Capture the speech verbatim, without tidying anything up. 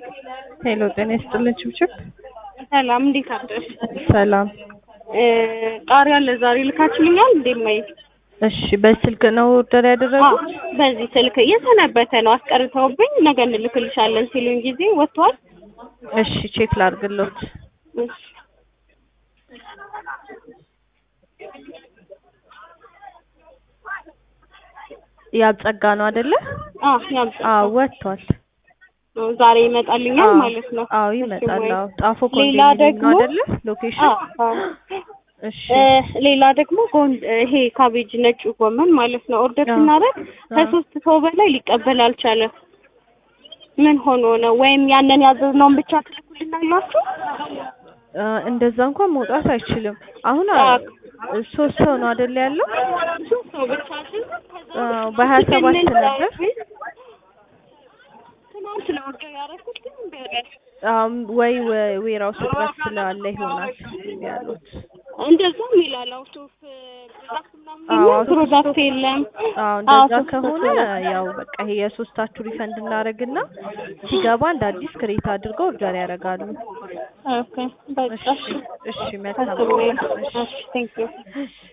ሄሎ ጤና ይስጥልኝ ችብችብ። ሰላም እንዴት አደርሽ? ሰላም። ቃሪያ ለዛሬ ልካችሁልኛል እንዴ? ማይ እሺ በስልክ ነው ኦርደር ያደረጉት? በዚህ ስልክ እየሰነበተ ነው አስቀርተውብኝ ነገ እንልክልሻለን ሲሉኝ ጊዜ ወጥቷል። እሺ ቼክ ላድርግልዎት። እሺ ያብጸጋ ነው አይደለ? አዎ ያብጸጋ። አዎ ወጥቷል። ዛሬ ይመጣልኛል ማለት ነው? አዎ ይመጣል። አዎ ጣፎ ሌላ ኮንዶሚኒየም ደግሞ ነው አይደለ? ሎኬሽን እሺ ሌላ ደግሞ ይሄ ካቤጅ ነጭ ጎመን ማለት ነው ኦርደር ስናደርግ ከሶስት ሰው በላይ ሊቀበል አልቻለም። ምን ሆኖ ነው? ወይም ያንን ያዘዝነውን ብቻ ትልኩልናላችሁ? እንደዛ እንኳን መውጣት አይችልም። አሁን ሶስት ሰው ነው አይደል ያለው? ሶስት ሰው ብቻ በሀያ ሰባት ነበር ትናንት ነው ኦርደር ያደረኩት ግን በረስ ወይ ዌራው ስጥረት ስላለ ይሆናል ያሉት። እንደዛም ይላል አውት ኦፍ ፕሮዳክት ፕሮዳክት የለም። አዎ እንደዛ ከሆነ ያው በቃ ይሄ የሶስታችሁ ሪፈንድ እናደርግና ሲገባ እንደ አዲስ ክሬት አድርገው ኦርደር ያደርጋሉ። ኦኬ በቃ እሺ መልካም። እሺ ቴንክ ዩ